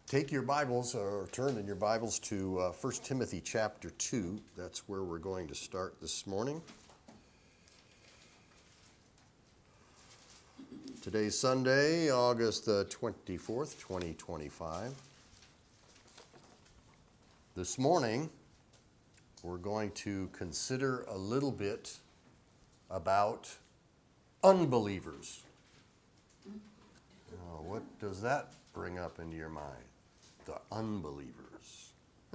Take your Bibles or turn in your Bibles to 1 Timothy chapter 2. That's where we're going to start this morning. Today's Sunday, August the 24th, 2025. This morning, we're going to consider a little bit about unbelievers. Now, what does that bring up into your mind? The unbelievers.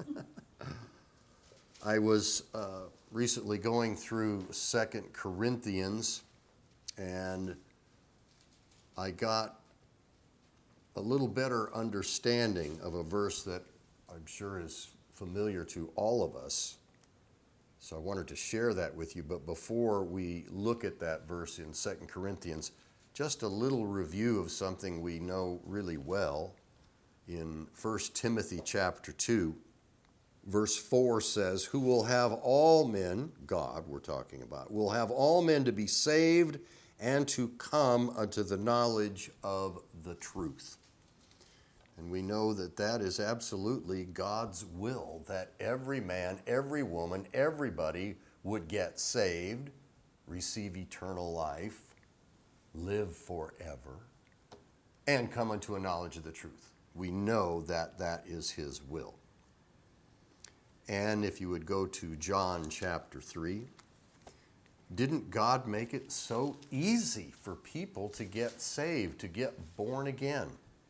I was recently going through 2 Corinthians, and I got a little better understanding of a verse that I'm sure is familiar to all of us. So I wanted to share that with you. But before we look at that verse in 2 Corinthians, just a little review of something we know really well. In 1 Timothy chapter 2, verse 4 says, who will have all men, God we're talking about, will have all men to be saved and to come unto the knowledge of the truth. And we know that that is absolutely God's will, that every man, every woman, everybody would get saved, receive eternal life, live forever, and come unto a knowledge of the truth. We know that that is his will. And if you would go to John chapter 3, didn't God make it so easy for people to get saved, to get born again?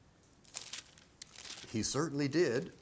He certainly did.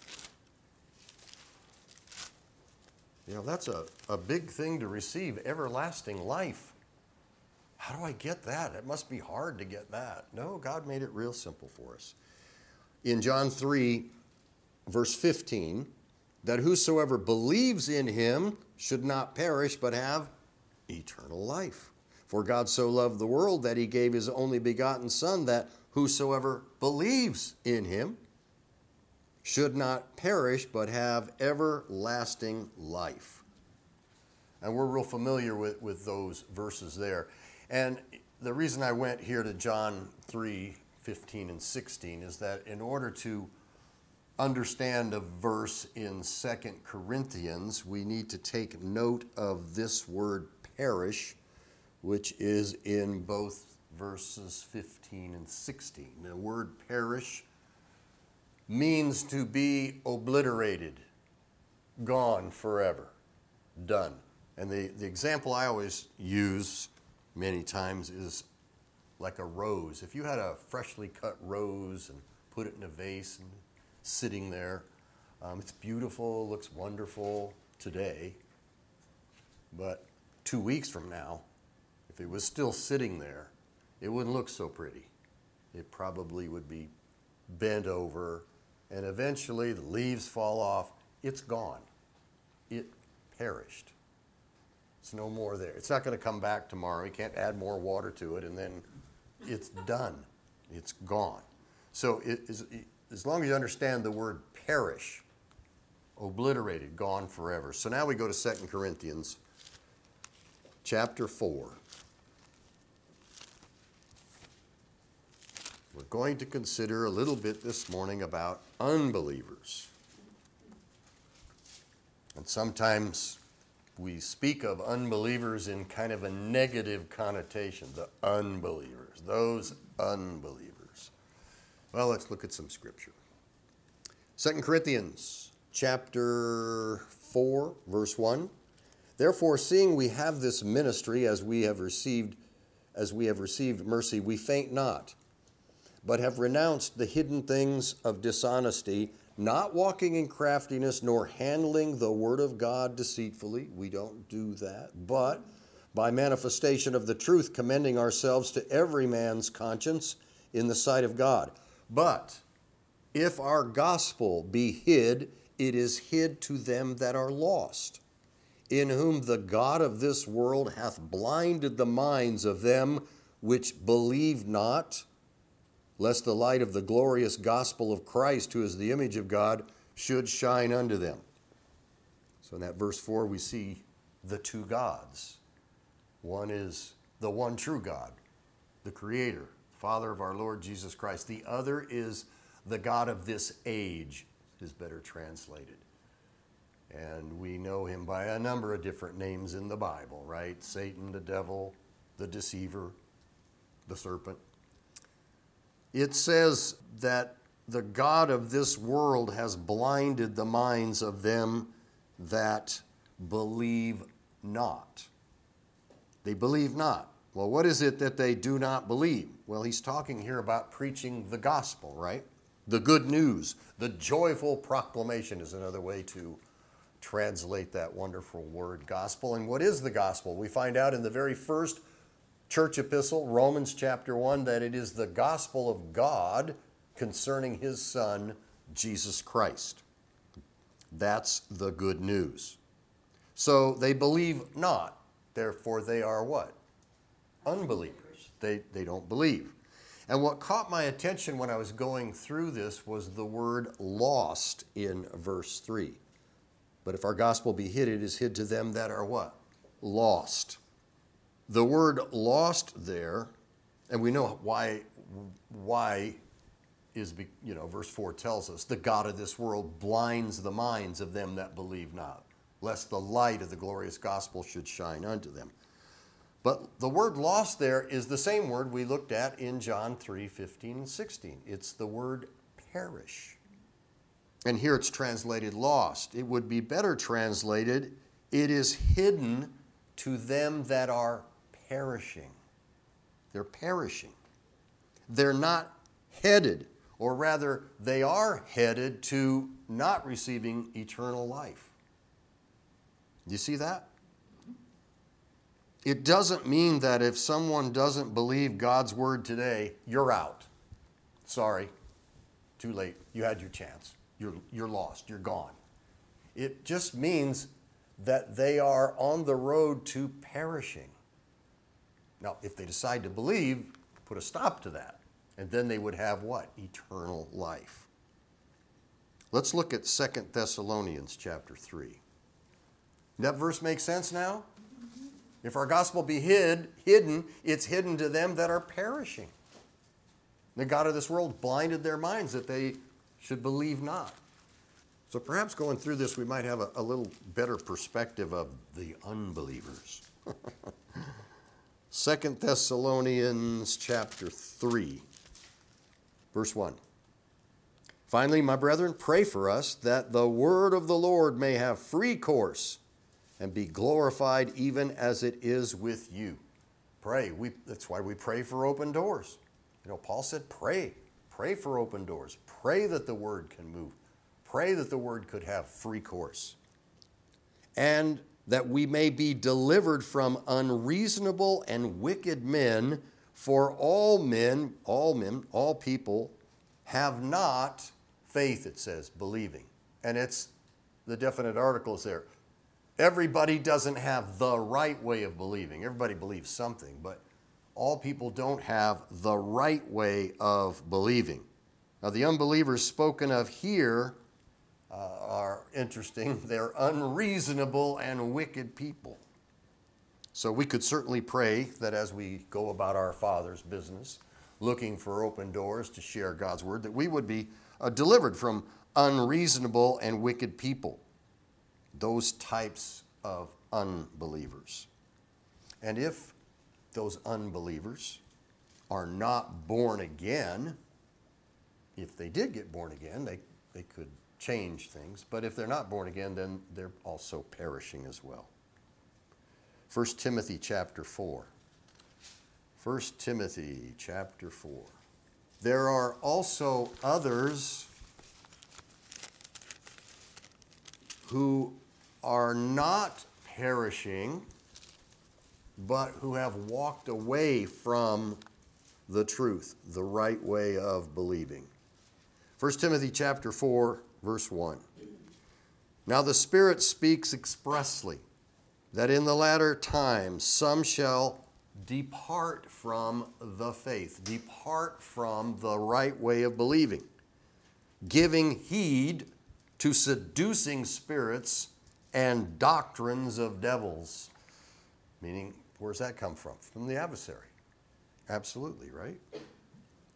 You know, that's a big thing to receive, everlasting life. How do I get that? It must be hard to get that. No, God made it real simple for us. In John 3, verse 15, that whosoever believes in him should not perish but have eternal life. For God so loved the world that he gave his only begotten Son, that whosoever believes in him should not perish but have everlasting life. And we're real familiar with those verses there. And the reason I went here to John 3, 15 and 16 is that in order to understand a verse in 2 Corinthians, we need to take note of this word perish, which is in both verses 15 and 16. The word perish means to be obliterated, gone forever, done. And the example I always use many times is like a rose. If you had a freshly cut rose and put it in a vase and sitting there, it's beautiful, looks wonderful today, but 2 weeks from now, if it was still sitting there, it wouldn't look so pretty. It probably would be bent over, and eventually the leaves fall off. It's gone. It perished. It's no more there. It's not going to come back tomorrow. You can't add more water to it, and then it's done. It's gone. So as long as you understand the word perish, obliterated, gone forever. So now we go to 2 Corinthians chapter 4. We're going to consider a little bit this morning about unbelievers. And sometimes we speak of unbelievers in kind of a negative connotation, the unbelievers, those unbelievers. Well, let's look at some scripture. 2 Corinthians chapter 4, verse 1. Therefore, seeing we have this ministry as we have received mercy, we faint not, but have renounced the hidden things of dishonesty, not walking in craftiness, nor handling the word of God deceitfully. We don't do that. But by manifestation of the truth, commending ourselves to every man's conscience in the sight of God. But if our gospel be hid, it is hid to them that are lost, in whom the God of this world hath blinded the minds of them which believe not, lest the light of the glorious gospel of Christ, who is the image of God, should shine unto them. So in that verse 4, we see the two gods. One is the one true God, the Creator, Father of our Lord Jesus Christ. The other is The God of this age is better translated. And we know him by a number of different names in the Bible, right? Satan, the devil, the deceiver, the serpent. It says that the God of this world has blinded the minds of them that believe not. They believe not. Well, what is it that they do not believe? Well, he's talking here about preaching the gospel, right? The good news, the joyful proclamation is another way to translate that wonderful word gospel. And what is the gospel? We find out in the very first church epistle, Romans chapter 1, that it is the gospel of God concerning his Son, Jesus Christ. That's the good news. So they believe not, therefore they are what? Unbelievers. They don't believe. And what caught my attention when I was going through this was the word lost in verse 3. But if our gospel be hid, it is hid to them that are what? Lost. The word lost there, and we know why is, verse 4 tells us, the God of this world blinds the minds of them that believe not, lest the light of the glorious gospel should shine unto them. But the word lost there is the same word we looked at in John 3:15 and 16. It's the word perish. And here it's translated lost. It would be better translated, it is hidden to them that are perishing. They're perishing. They're not headed, or rather, they are headed to not receiving eternal life. You see that? It doesn't mean that if someone doesn't believe God's word today, you're out. Sorry, too late. You had your chance. You're lost. You're gone. It just means that they are on the road to perishing. Now, if they decide to believe, put a stop to that. And then they would have what? Eternal life. Let's look at 2 Thessalonians chapter 3. That verse makes sense now? If our gospel be hidden, it's hidden to them that are perishing. The God of this world blinded their minds that they should believe not. So perhaps going through this, we might have a little better perspective of the unbelievers. 2 Thessalonians chapter 3, verse 1. Finally, my brethren, pray for us that the word of the Lord may have free course and be glorified even as it is with you. Pray. That's why we pray for open doors. Paul said pray. Pray for open doors. Pray that the word can move. Pray that the word could have free course. And that we may be delivered from unreasonable and wicked men, for all people have not faith, it says, believing. And it's the definite articles there. Everybody doesn't have the right way of believing. Everybody believes something, but all people don't have the right way of believing. Now, the unbelievers spoken of here are interesting. They're unreasonable and wicked people. So we could certainly pray that as we go about our Father's business, looking for open doors to share God's word, that we would be delivered from unreasonable and wicked people. Those types of unbelievers. And if those unbelievers are not born again, if they did get born again, they could change things. But if they're not born again, then they're also perishing as well. 1 Timothy chapter 4. 1 Timothy chapter 4. There are also others who are not perishing, but who have walked away from the truth, the right way of believing. 1 Timothy chapter 4, verse 1. Now the Spirit speaks expressly that in the latter times some shall depart from the faith, depart from the right way of believing, giving heed to seducing spirits and doctrines of devils. Meaning, where's that come from? From the adversary. Absolutely, right?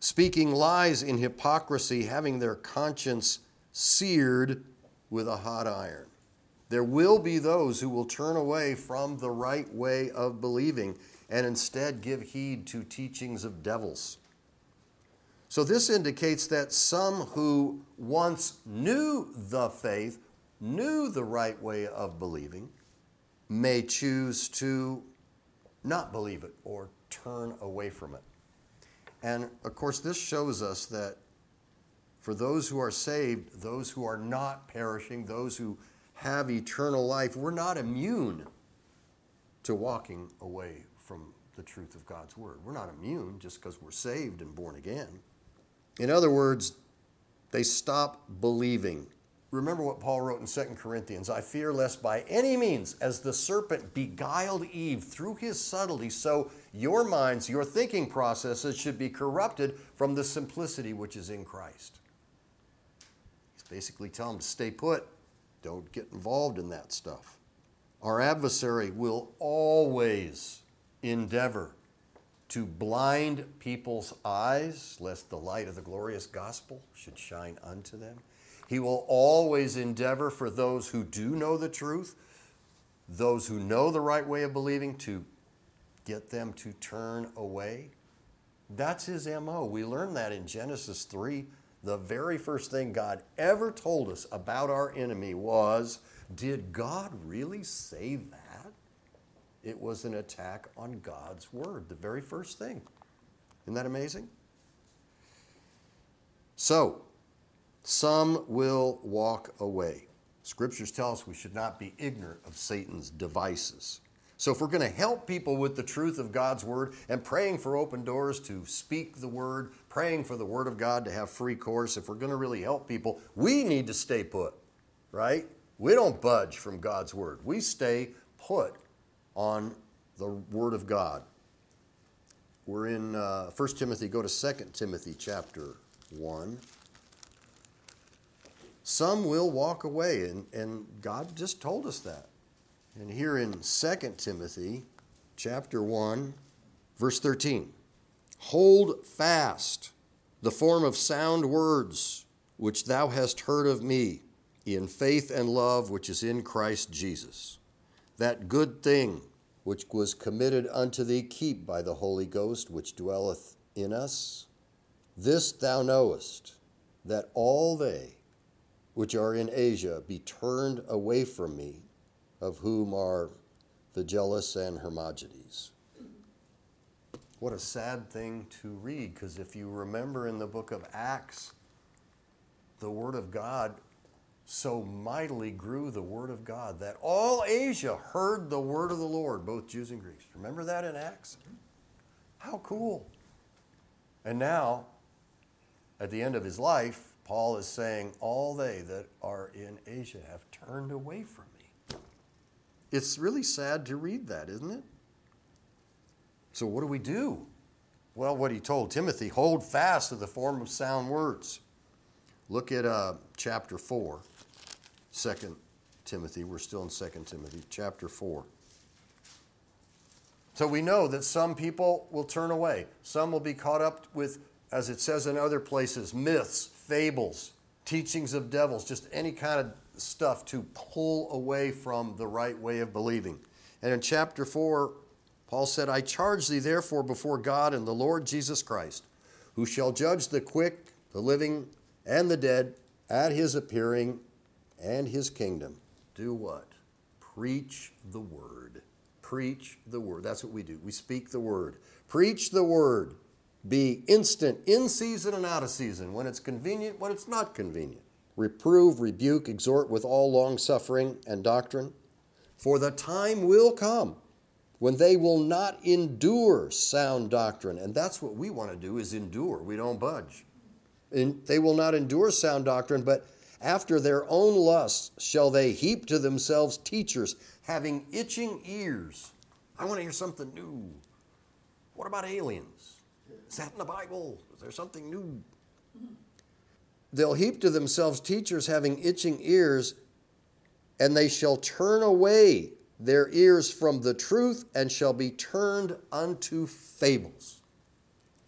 speaking lies in hypocrisy, having their conscience seared with a hot iron. There will be those who will turn away from the right way of believing and instead give heed to teachings of devils. So this indicates that some who once knew the faith, knew the right way of believing, may choose to not believe it or turn away from it. And of course, this shows us that for those who are saved, those who are not perishing, those who have eternal life, we're not immune to walking away from the truth of God's word. We're not immune just because we're saved and born again. In other words, they stop believing. Remember what Paul wrote in 2 Corinthians, I fear lest by any means, as the serpent beguiled Eve through his subtlety, so your minds, your thinking processes should be corrupted from the simplicity which is in Christ. He's basically telling them to stay put. Don't get involved in that stuff. Our adversary will always endeavor to blind people's eyes, lest the light of the glorious gospel should shine unto them. He will always endeavor for those who do know the truth, those who know the right way of believing, to get them to turn away. That's his MO. We learned that in Genesis 3. The very first thing God ever told us about our enemy was, did God really say that? It was an attack on God's word, the very first thing. Isn't that amazing? So, some will walk away. Scriptures tell us we should not be ignorant of Satan's devices. So if we're going to help people with the truth of God's word and praying for open doors to speak the word, praying for the word of God to have free course, if we're going to really help people, we need to stay put, right? We don't budge from God's word. We stay put on the word of God. We're in 1 Timothy, go to 2 Timothy chapter 1. Some will walk away, and God just told us that. And here in 2 Timothy chapter 1, verse 13, hold fast the form of sound words which thou hast heard of me in faith and love which is in Christ Jesus. That good thing which was committed unto thee keep by the Holy Ghost which dwelleth in us. This thou knowest, that all they which are in Asia be turned away from me, of whom are Phygellus and Hermogenes. What a sad thing to read, because if you remember in the book of Acts, the word of God so mightily grew, the word of God, that all Asia heard the word of the Lord, both Jews and Greeks. Remember that in Acts? How cool. And now, at the end of his life, Paul is saying, all they that are in Asia have turned away from me. It's really sad to read that, isn't it? So what do we do? Well, what he told Timothy, hold fast to the form of sound words. Look at chapter 4, 2 Timothy. We're still in 2 Timothy, chapter 4. So we know that some people will turn away. Some will be caught up with, as it says in other places, myths, fables, teachings of devils, just any kind of stuff to pull away from the right way of believing. And in chapter 4, Paul said, I charge thee therefore before God and the Lord Jesus Christ, who shall judge the quick, the living, and the dead at his appearing and his kingdom. Do what? Preach the word. Preach the word. That's what we do. We speak the word. Preach the word. Be instant, in season and out of season, when it's convenient, when it's not convenient. Reprove, rebuke, exhort with all long-suffering and doctrine. For the time will come when they will not endure sound doctrine. And that's what we want to do, is endure. We don't budge. And they will not endure sound doctrine, but after their own lusts shall they heap to themselves teachers, having itching ears. I want to hear something new. What about aliens? Is that in the Bible? Is there something new? They'll heap to themselves teachers having itching ears, and they shall turn away their ears from the truth and shall be turned unto fables.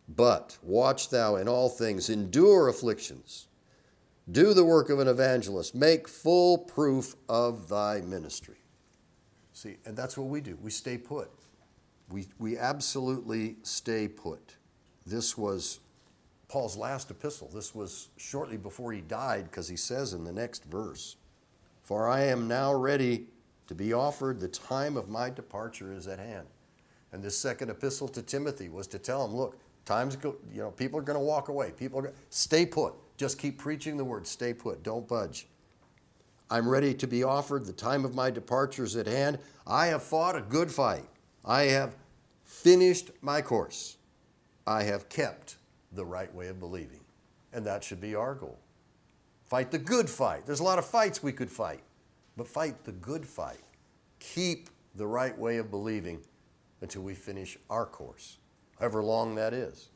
But watch thou in all things, endure afflictions, do the work of an evangelist, make full proof of thy ministry. See, and that's what we do. We stay put. We absolutely stay put. This was Paul's last epistle. This was shortly before he died, because he says in the next verse, "For I am now ready to be offered, the time of my departure is at hand." And this second epistle to Timothy was to tell him, look, people are going to walk away. Stay put. Just keep preaching the word. Stay put. Don't budge. I'm ready to be offered. The time of my departure is at hand. I have fought a good fight. I have finished my course. I have kept the right way of believing. And that should be our goal. Fight the good fight. There's a lot of fights we could fight, but fight the good fight. Keep the right way of believing until we finish our course, however long that is.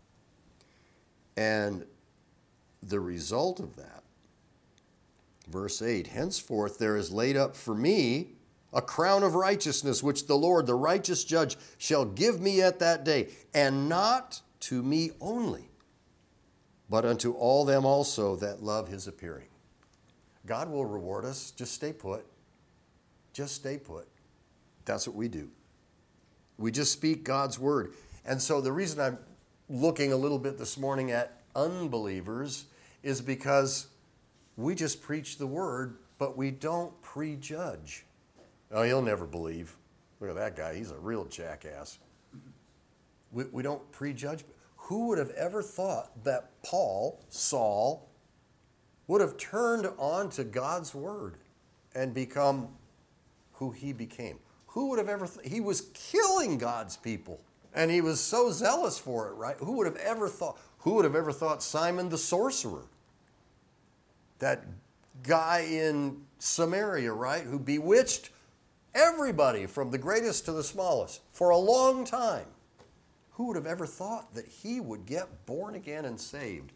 And the result of that, verse 8, henceforth there is laid up for me a crown of righteousness, which the Lord, the righteous judge, shall give me at that day, and not to me only, but unto all them also that love his appearing. God will reward us. Just stay put. Just stay put. That's what we do. We just speak God's word. And so the reason I'm looking a little bit this morning at unbelievers is because we just preach the word, but we don't prejudge. Oh, he'll never believe. Look at that guy. He's a real jackass. We don't prejudge. Who would have ever thought that Saul, would have turned on to God's word and become who he became? Who would have ever he was killing God's people, and he was so zealous for it, right? Who would have ever thought Simon the sorcerer, that guy in Samaria, right, who bewitched everybody from the greatest to the smallest for a long time? Who would have ever thought that he would get born again and saved?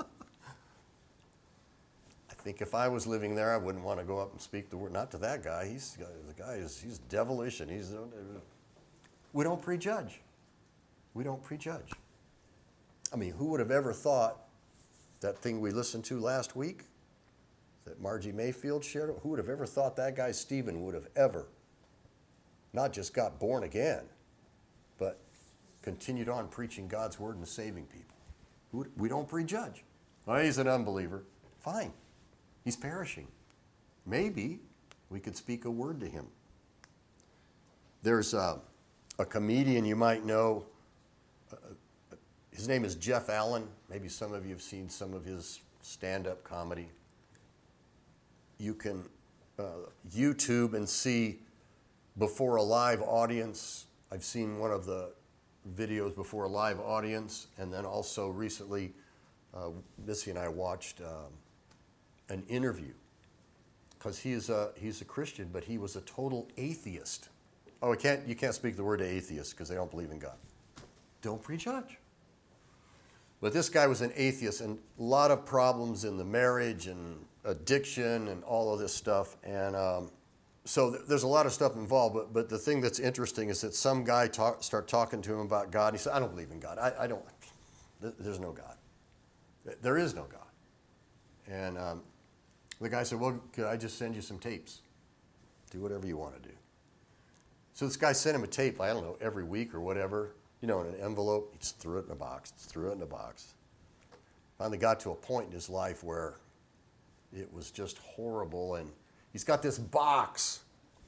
I think if I was living there, I wouldn't want to go up and speak the word. Not to that guy. He's devilish, and we don't prejudge. We don't prejudge. I mean, who would have ever thought that thing we listened to last week that Margie Mayfield shared? Who would have ever thought that guy Stephen would have ever not just got born again, but continued on preaching God's word and saving people? We don't prejudge. Well, he's an unbeliever. Fine. He's perishing. Maybe we could speak a word to him. There's a comedian you might know. His name is Jeff Allen. Maybe some of you have seen some of his stand-up comedy. You can YouTube and see before a live audience. I've seen one of the videos before a live audience, and then also recently Missy and I watched an interview, because he's a Christian, but he was a total atheist. Oh, you can't speak the word to atheists because they don't believe in God. Don't prejudge. But this guy was an atheist, and a lot of problems in the marriage and addiction and all of this stuff. And so there's a lot of stuff involved. But the thing that's interesting is that some guy start talking to him about God. And he said, "I don't believe in God. I don't. There's no God. There is no God." And the guy said, "Well, could I just send you some tapes? Do whatever you want to do." So this guy sent him a tape, I don't know, every week or whatever, in an envelope. He just threw it in a box, Finally got to a point in his life where it was just horrible, and he's got this box.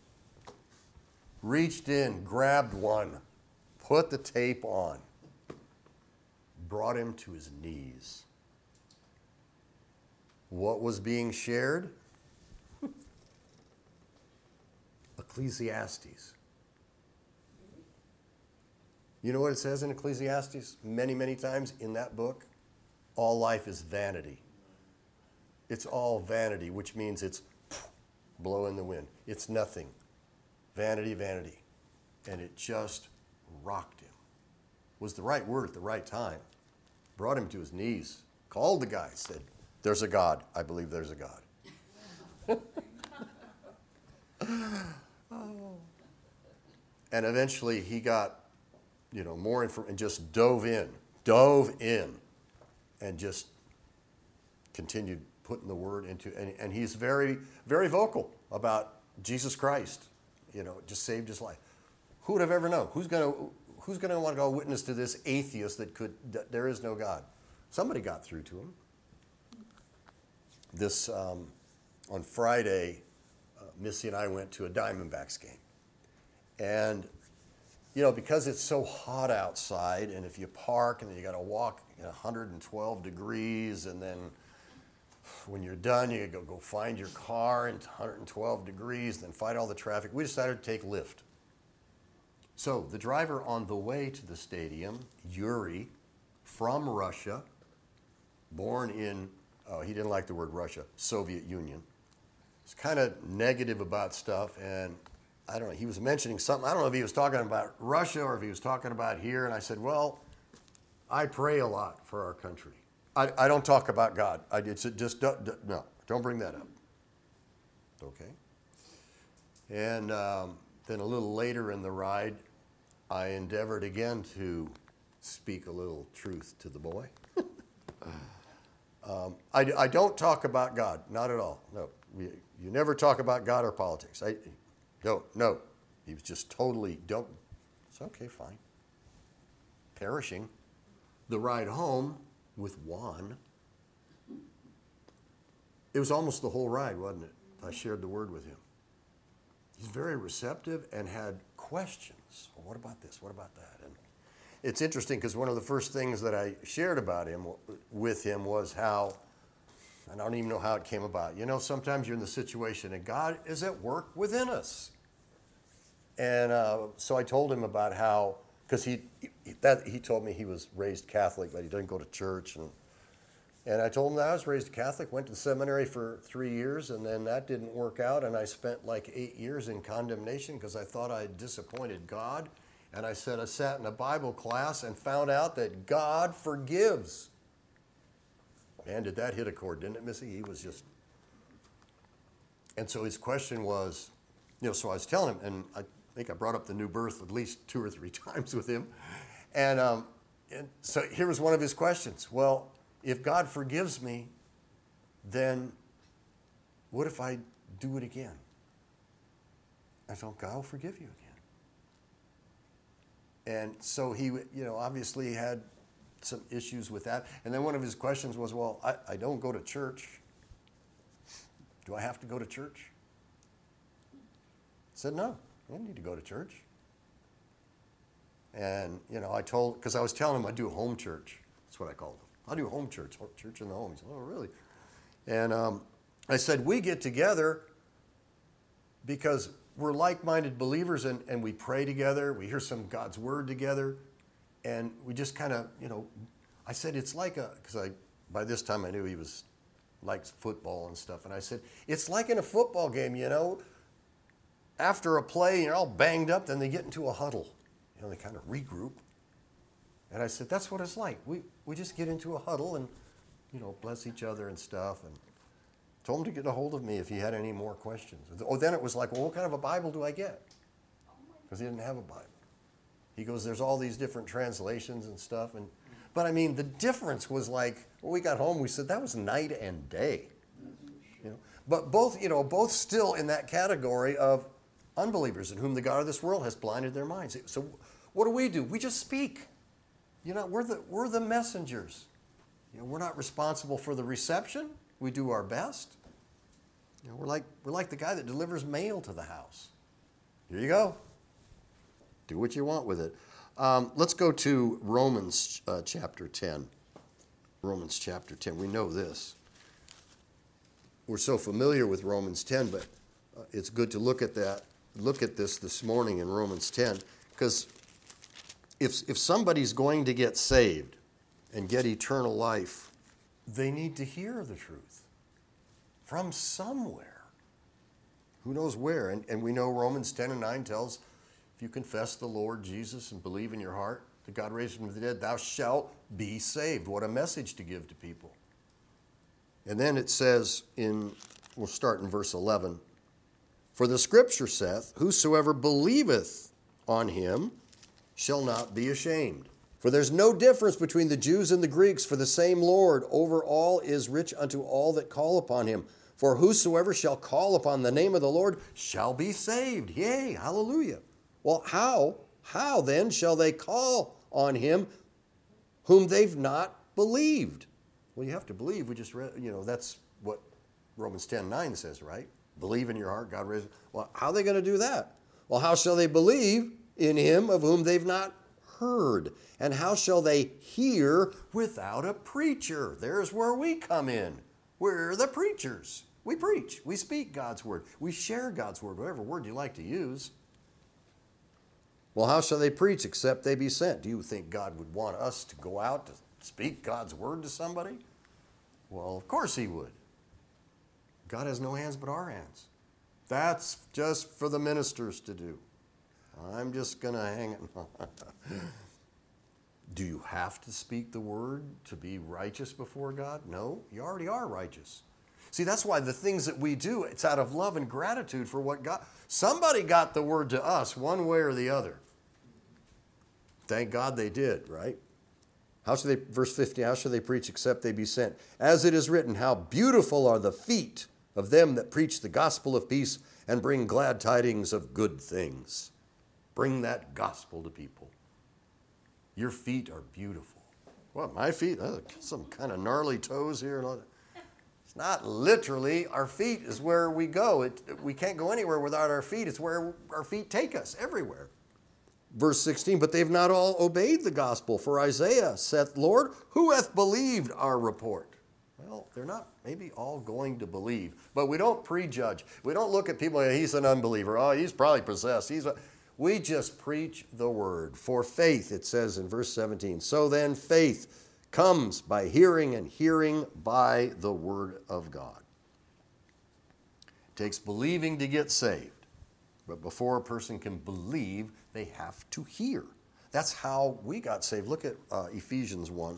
Reached in, grabbed one, put the tape on, brought him to his knees. What was being shared? Ecclesiastes. You know what it says in Ecclesiastes many, many times in that book? All life is vanity. It's all vanity, which means it's blow in the wind. It's nothing. Vanity, vanity. And it just rocked him. Was the right word at the right time. Brought him to his knees. Called the guy, said, "There's a God. I believe there's a God." And eventually he got more information and just dove dove in and just continued putting the word into, and he's very, very vocal about Jesus Christ. Just saved his life. Who would have ever known? Who's going to want to go witness to this atheist that there is no God? Somebody got through to him. This on Friday, Missy and I went to a Diamondbacks game, and because it's so hot outside, and if you park and then you got to walk 112 degrees, and then when you're done, you go find your car in 112 degrees, then fight all the traffic. We decided to take Lyft. So the driver on the way to the stadium, Yuri, from Russia, born in, he didn't like the word Russia, Soviet Union. He's kind of negative about stuff, and I don't know, he was mentioning something. I don't know if he was talking about Russia or if he was talking about here, and I said, well, I pray a lot for our country. I don't talk about God. Don't bring that up. Okay. And then a little later in the ride, I endeavored again to speak a little truth to the boy. I don't talk about God, not at all. No, you never talk about God or politics. No. He was just totally don't. It's okay, fine. Perishing. The ride home with Juan, it was almost the whole ride, wasn't it? I shared the word with him. He's very receptive and had questions. Well, what about this? What about that? And it's interesting because one of the first things that I shared about him with him was how, and I don't even know how it came about. Sometimes you're in the situation and God is at work within us. And so I told him about how, because he told me he was raised Catholic, but he doesn't go to church. And I told him that I was raised Catholic, went to seminary for 3 years, and then that didn't work out. And I spent like 8 years in condemnation because I thought I had disappointed God. And I said I sat in a Bible class and found out that God forgives. Man, did that hit a chord, didn't it, Missy? He was just... And so his question was, so I was telling him, and I think I brought up the new birth at least 2 or 3 times with him. And so here was one of his questions. Well, if God forgives me, then what if I do it again? I thought, God will forgive you again. And so he, obviously had some issues with that. And then one of his questions was, well, I don't go to church. Do I have to go to church? I said, no, you don't need to go to church. And, because I was telling him I do home church. That's what I called him. I do home church in the home. He said, oh, really? And I said, we get together because we're like-minded believers and we pray together. We hear some God's word together. And we just kind of, I said, it's like because by this time I knew he likes football and stuff. And I said, it's like in a football game, after a play, you're all banged up, then they get into a huddle. They kind of regroup. And I said, that's what it's like. We just get into a huddle and, bless each other and stuff. And told him to get a hold of me if he had any more questions. Then it was like, well, what kind of a Bible do I get? Because he didn't have a Bible. He goes, there's all these different translations and stuff. But I mean, the difference was like, when we got home, we said that was night and day. But both still in that category of unbelievers in whom the God of this world has blinded their minds. So what do? We just speak. We're the messengers. We're not responsible for the reception. We do our best. We're like the guy that delivers mail to the house. Here you go. Do what you want with it. Let's go to Romans chapter 10. Romans chapter 10. We know this. We're so familiar with Romans 10, but it's good to look at that. Look at this morning in Romans 10, because if somebody's going to get saved and get eternal life, they need to hear the truth from somewhere. Who knows where? And we know Romans 10 and 9 tells, if you confess the Lord Jesus and believe in your heart that God raised him from the dead, thou shalt be saved. What a message to give to people. And then it says we'll start in verse 11. For the scripture saith, whosoever believeth on him shall not be ashamed. For there's no difference between the Jews and the Greeks, for the same Lord over all is rich unto all that call upon him. For whosoever shall call upon the name of the Lord shall be saved. Yea, hallelujah. Well, how then shall they call on him whom they've not believed? Well, you have to believe. We just read, that's what Romans 10:9 says, right? Believe in your heart, God raised. Well, how are they going to do that? Well, how shall they believe in him of whom they've not heard? And how shall they hear without a preacher? There's where we come in. We're the preachers. We preach. We speak God's word. We share God's word, whatever word you like to use. Well, how shall they preach except they be sent? Do you think God would want us to go out to speak God's word to somebody? Well, of course he would. God has no hands but our hands. That's just for the ministers to do. I'm just going to hang it. Do you have to speak the word to be righteous before God? No, you already are righteous. See, that's why the things that we do, it's out of love and gratitude for what God, somebody got the word to us one way or the other. Thank God they did, right? Verse 15, how shall they preach except they be sent? As it is written, how beautiful are the feet of them that preach the gospel of peace and bring glad tidings of good things. Bring that gospel to people. Your feet are beautiful. What, my feet? Some kind of gnarly toes here. It's not literally. Our feet is where we go. We can't go anywhere without our feet. It's where our feet take us, everywhere. Verse 16, but they've not all obeyed the gospel. For Isaiah saith, Lord, who hath believed our report? Well, they're not maybe all going to believe. But we don't prejudge. We don't look at people, he's an unbeliever. Oh, he's probably possessed. We just preach the word. For faith, it says in verse 17, so then faith comes by hearing, and hearing by the word of God. It takes believing to get saved. But before a person can believe, they have to hear. That's how we got saved. Look at Ephesians 1.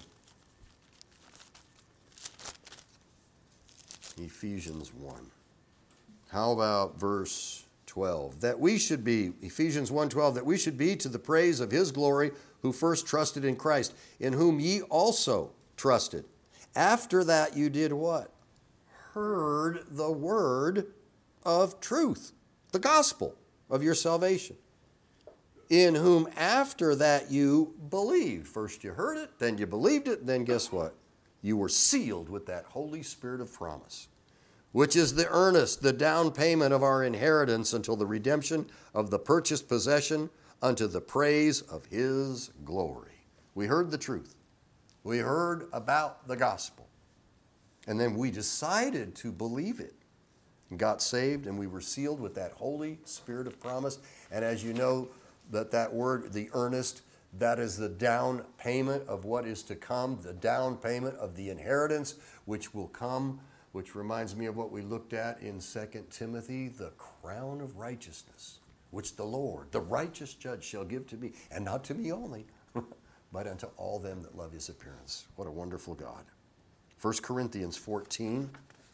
Ephesians 1. How about verse 12? That we should be, Ephesians 1:12, that we should be to the praise of his glory, who first trusted in Christ, in whom ye also trusted. After that you did what? Heard the word of truth, the gospel of your salvation, in whom after that you believed. First you heard it, then you believed it, then guess what? You were sealed with that Holy Spirit of promise, which is the earnest, the down payment of our inheritance until the redemption of the purchased possession unto the praise of his glory. We heard the truth. We heard about the gospel. And then we decided to believe it. And got saved, and we were sealed with that Holy Spirit of promise. And as you know, that word, the earnest, that is the down payment of what is to come, the down payment of the inheritance which will come, which reminds me of what we looked at in 2 Timothy, the crown of righteousness, which the Lord, the righteous judge, shall give to me, and not to me only, but unto all them that love his appearance. What a wonderful God. 1 Corinthians 14.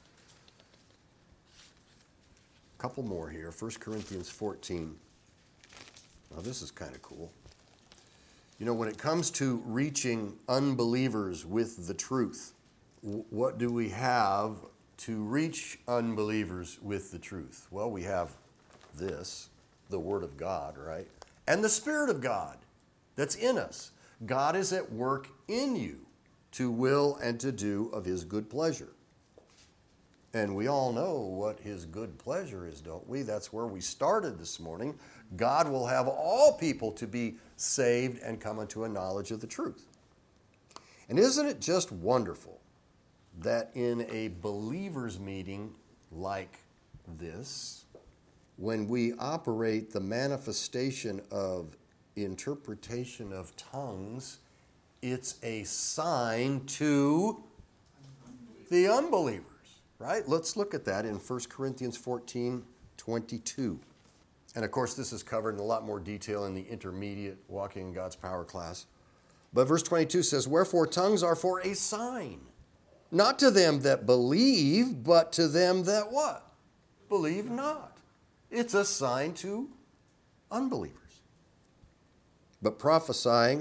A couple more here. 1 Corinthians 14. Now this is kind of cool. You know, when it comes to reaching unbelievers with the truth, what do we have to reach unbelievers with the truth? Well, we have this, the Word of God, right? And the Spirit of God that's in us. God is at work in you to will and to do of his good pleasure. And we all know what his good pleasure is, don't we? That's where we started this morning. God will have all people to be saved and come unto a knowledge of the truth. And isn't it just wonderful that in a believer's meeting like this, when we operate the manifestation of interpretation of tongues, it's a sign to the unbelievers, right? Let's look at that in 1 Corinthians 14:22. And of course, this is covered in a lot more detail in the intermediate Walking in God's Power class. But verse 22 says, wherefore tongues are for a sign, not to them that believe, but to them that what? Believe not. It's a sign to unbelievers. But prophesying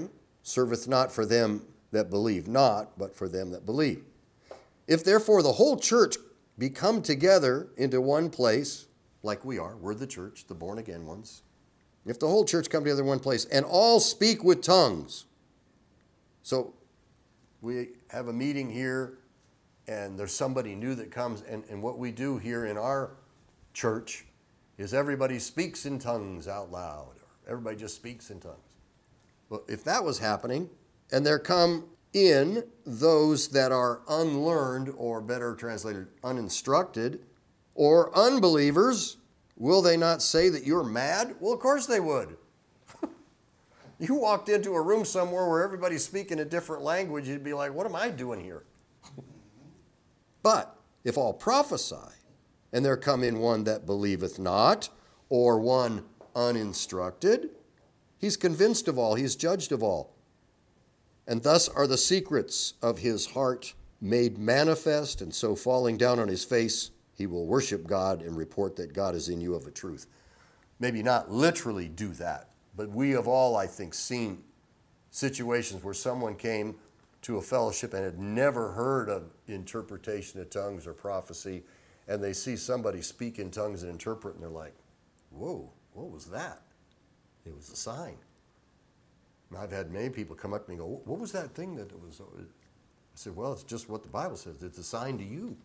serveth not for them that believe not, but for them that believe. If therefore the whole church be come together into one place, like we are, we're the church, the born again ones. If the whole church come together in one place, and all speak with tongues. So we have a meeting here, and there's somebody new that comes, and what we do here in our church is everybody speaks in tongues out loud. Everybody just speaks in tongues. Well, if that was happening, and there come in those that are unlearned, or better translated, uninstructed, or unbelievers, will they not say that you're mad? Well, of course they would. You walked into a room somewhere where everybody's speaking a different language, you'd be like, what am I doing here? But if all prophesy, and there come in one that believeth not, or one uninstructed, he's convinced of all, he's judged of all. And thus are the secrets of his heart made manifest, and so falling down on his face, he will worship God and report that God is in you of a truth. Maybe not literally do that, but we have all, I think, seen situations where someone came to a fellowship and had never heard of interpretation of tongues or prophecy, and they see somebody speak in tongues and interpret, and they're like, whoa, what was that? It was a sign. And I've had many people come up to me and go, what was that thing that it was? I said, well, it's just what the Bible says. It's a sign to you.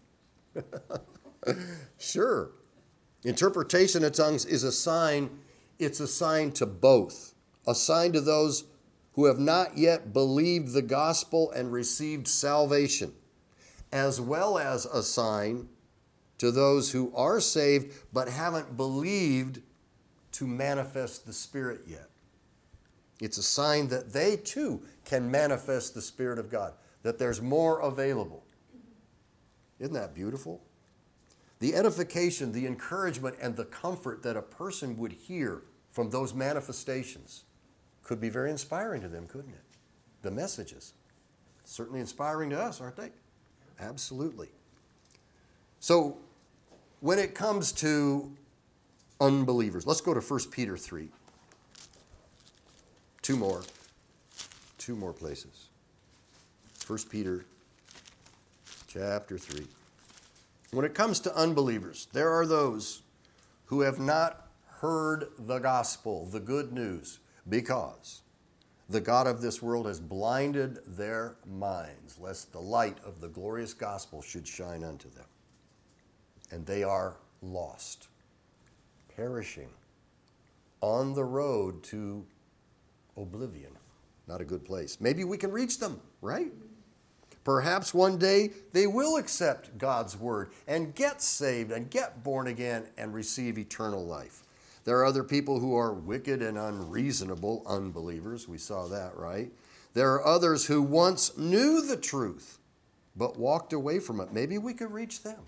Sure. Interpretation of tongues is a sign. It's a sign to both. A sign to those who have not yet believed the gospel and received salvation, as well as a sign to those who are saved but haven't believed to manifest the Spirit yet. It's a sign that they too can manifest the Spirit of God, that there's more available. Isn't that beautiful? The edification, the encouragement, and the comfort that a person would hear from those manifestations could be very inspiring to them, couldn't it? The messages. Certainly inspiring to us, aren't they? Absolutely. So, when it comes to unbelievers, let's go to 1 Peter 3. Two more places. 1 Peter chapter 3. When it comes to unbelievers, there are those who have not heard the gospel, the good news, because the God of this world has blinded their minds, lest the light of the glorious gospel should shine unto them. And they are lost, perishing, on the road to oblivion. Not a good place. Maybe we can reach them, right? Perhaps one day they will accept God's word and get saved and get born again and receive eternal life. There are other people who are wicked and unreasonable unbelievers. We saw that, right? There are others who once knew the truth but walked away from it. Maybe we could reach them.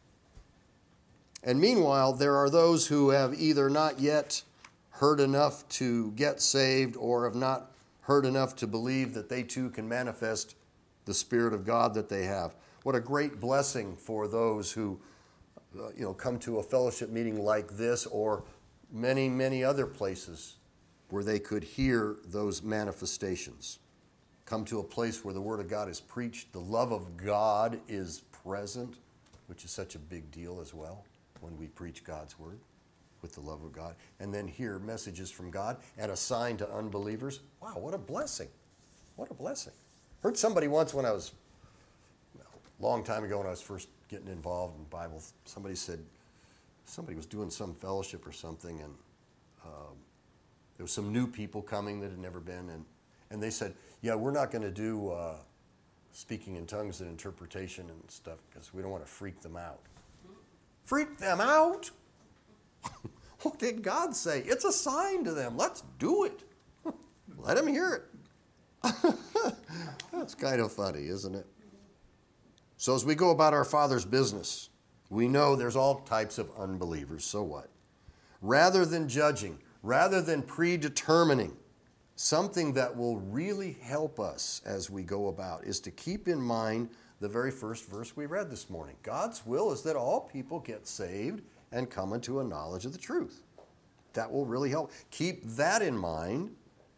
And meanwhile, there are those who have either not yet heard enough to get saved or have not heard enough to believe that they too can manifest the Spirit of God that they have. What a great blessing for those who come to a fellowship meeting like this, or many, many other places where they could hear those manifestations. Come to a place where the Word of God is preached, the love of God is present, which is such a big deal as well when we preach God's Word with the love of God, and then hear messages from God and a sign to unbelievers. Wow, what a blessing. What a blessing. Heard somebody once when I was, a long time ago when I was first getting involved in Bible, somebody said, somebody was doing some fellowship or something, and there was some new people coming that had never been, and they said, yeah, we're not going to do speaking in tongues and interpretation and stuff because we don't want to freak them out. Freak them out? What did God say? It's a sign to them. Let's do it. Let them hear it. That's kind of funny, isn't it? So as we go about our Father's business, we know there's all types of unbelievers. So what? Rather than judging, rather than predetermining, something that will really help us as we go about is to keep in mind the very first verse we read this morning. God's will is that all people get saved and come into a knowledge of the truth. That will really help. Keep that in mind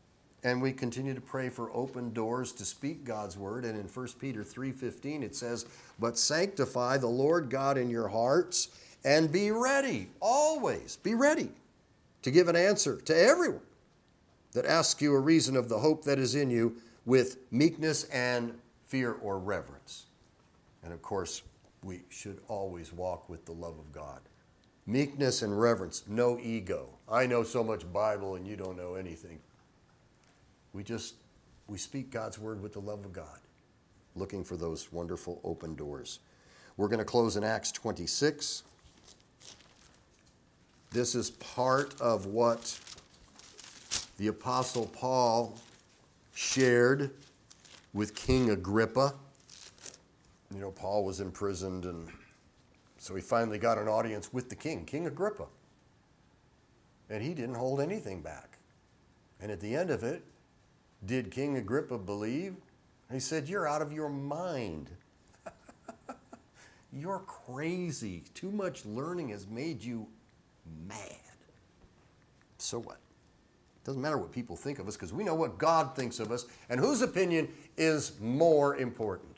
And we continue to pray for open doors to speak God's word. And in 1 Peter 3:15 it says, "But sanctify the Lord God in your hearts, and be ready, always be ready, to give an answer to everyone that asks you a reason of the hope that is in you with meekness and fear or reverence." And of course, we should always walk with the love of God. Meekness and reverence, no ego. I know so much Bible and you don't know anything. We speak God's word with the love of God, looking for those wonderful open doors. We're going to close in Acts 26. This is part of what the Apostle Paul shared with King Agrippa. You know, Paul was imprisoned, and so he finally got an audience with the king, King Agrippa. And he didn't hold anything back. And at the end of it, did King Agrippa believe? He said, "You're out of your mind. You're crazy. Too much learning has made you mad." So what? Doesn't matter what people think of us, because we know what God thinks of us, and whose opinion is more important?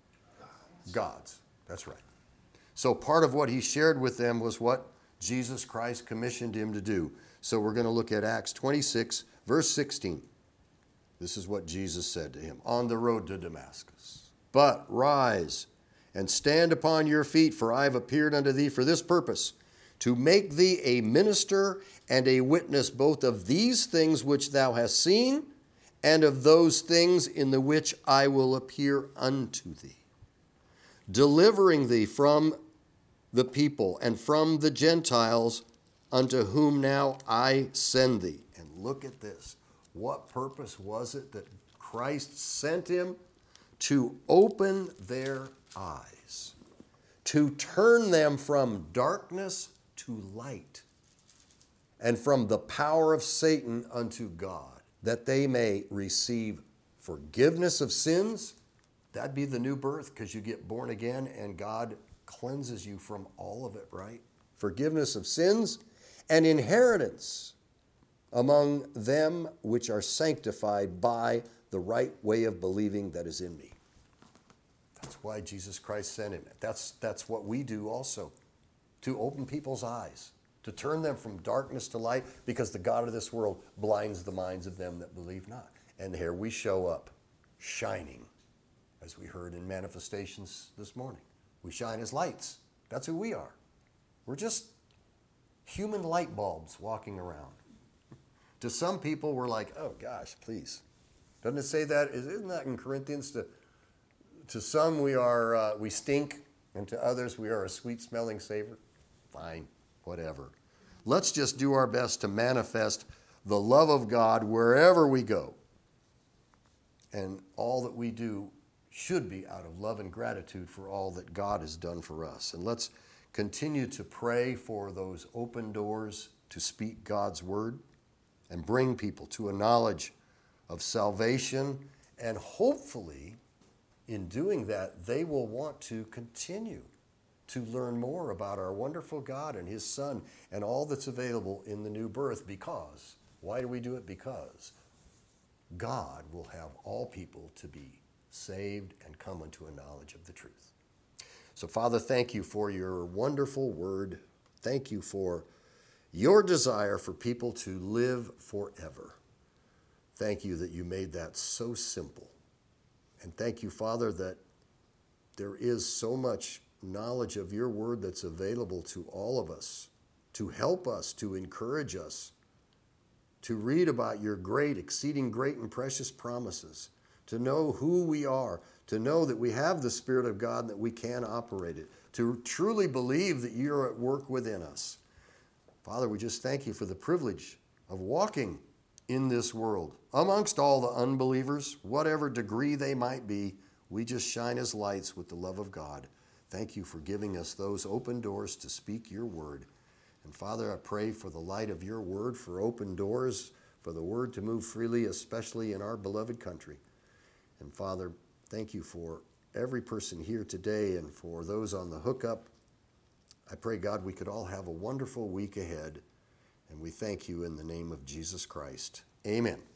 God's. That's right. So part of what he shared with them was what Jesus Christ commissioned him to do. So we're going to look at Acts 26, verse 16. This is what Jesus said to him on the road to Damascus. "But rise and stand upon your feet, for I have appeared unto thee for this purpose, to make thee a minister and a witness both of these things which thou hast seen, and of those things in the which I will appear unto thee, delivering thee from the people and from the Gentiles, unto whom now I send thee." And look at this. What purpose was it that Christ sent him? To open their eyes, to turn them from darkness to light, and from the power of Satan unto God, that they may receive forgiveness of sins. That'd be the new birth, because you get born again and God cleanses you from all of it, right? Forgiveness of sins and inheritance among them which are sanctified by the right way of believing that is in me. That's why Jesus Christ sent him. That's what we do also, to open people's eyes, to turn them from darkness to light, because the God of this world blinds the minds of them that believe not. And here we show up, shining, as we heard in manifestations this morning. We shine as lights. That's who we are. We're just human light bulbs walking around. To some people, we're like, "Oh gosh, please." Doesn't it say that? Isn't that in Corinthians? To some we stink, and to others we are a sweet-smelling savor. Fine, whatever. Let's just do our best to manifest the love of God wherever we go. And all that we do should be out of love and gratitude for all that God has done for us. And let's continue to pray for those open doors to speak God's word and bring people to a knowledge of salvation. And hopefully, in doing that, they will want to continue to learn more about our wonderful God and his Son and all that's available in the new birth. Because, why do we do it? Because God will have all people to be saved and come unto a knowledge of the truth. So, Father, thank you for your wonderful word. Thank you for your desire for people to live forever. Thank you that you made that so simple. And thank you, Father, that there is so much knowledge of your word that's available to all of us, to help us, to encourage us, to read about your great, exceeding great and precious promises, to know who we are, to know that we have the Spirit of God and that we can operate it, to truly believe that you're at work within us. Father, we just thank you for the privilege of walking in this world amongst all the unbelievers, whatever degree they might be. We just shine as lights with the love of God. Thank you for giving us those open doors to speak your word. And Father, I pray for the light of your word, for open doors, for the word to move freely, especially in our beloved country. And Father, thank you for every person here today and for those on the hookup. I pray, God, we could all have a wonderful week ahead. And we thank you in the name of Jesus Christ. Amen.